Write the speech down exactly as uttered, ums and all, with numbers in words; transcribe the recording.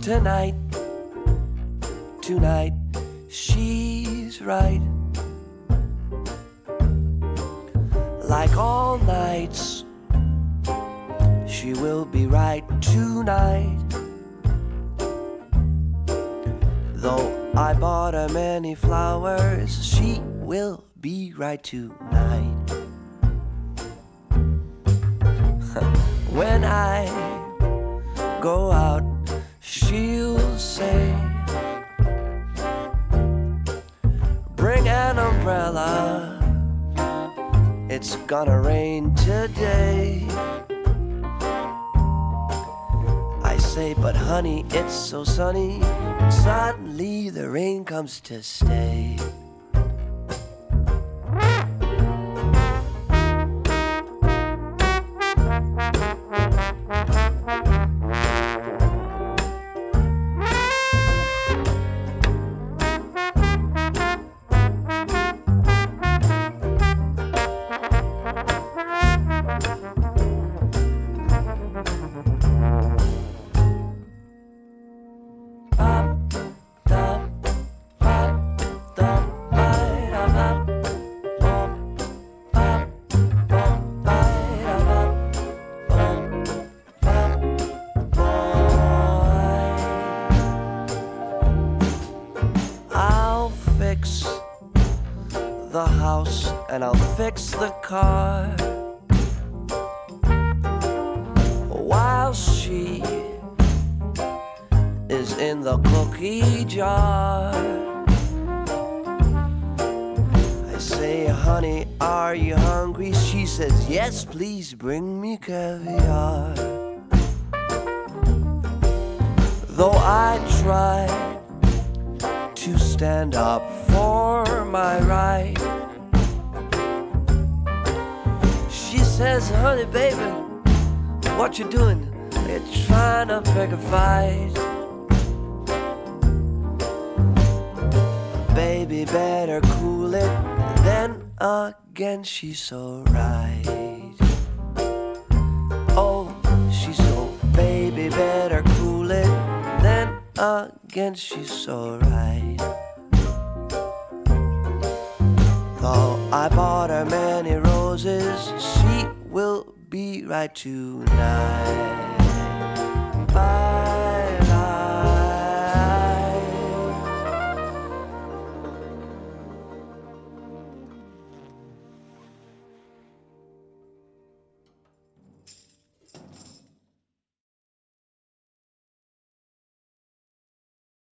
tonight, tonight, she's right. Like all nights, she will be right tonight. Though I bought her many flowers, she will be right tonight. When I go out, she'll say, bring an umbrella, it's gonna rain today. I say, but honey, it's so sunny, and suddenly the rain comes to stay. The house and I'll fix the car while she is in the cookie jar. I say, honey, are you hungry? She says, yes, please bring me caviar. Though I try to stand up for my right, she says, honey, baby, what you doing? You're trying to pick a fight. Baby, better cool it. Then again, she's so right. Oh, she's so, baby, better cool it. Then again, she's so right. Though I bought her many roses, she will be right tonight.